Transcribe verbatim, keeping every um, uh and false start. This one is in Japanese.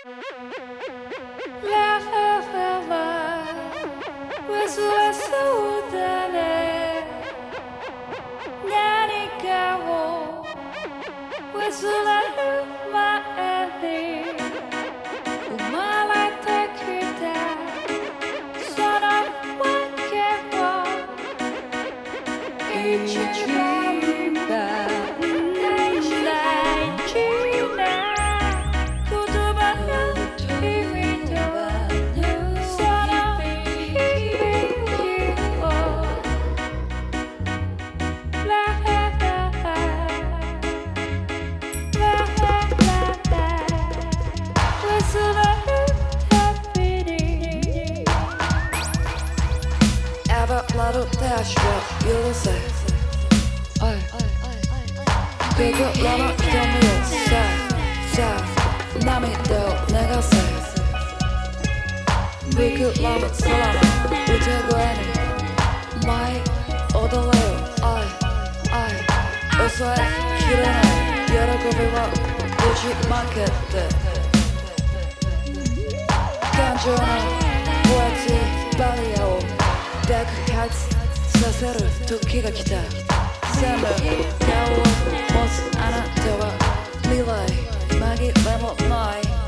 ララララわすわそうだね何かを忘れる前に生まれてきたそのわけを一番大事な言葉の意味とその響きをララララ忘れるたびに Ever little dash を許せ僕らの瞳をさあさあ涙を流せ僕らの空の歌声に舞い踊れよ愛愛抑えきれない喜びをぶちまけて感情の分厚いバリアを爆発させる時が来た全部顔を持つあなたは未来紛れもない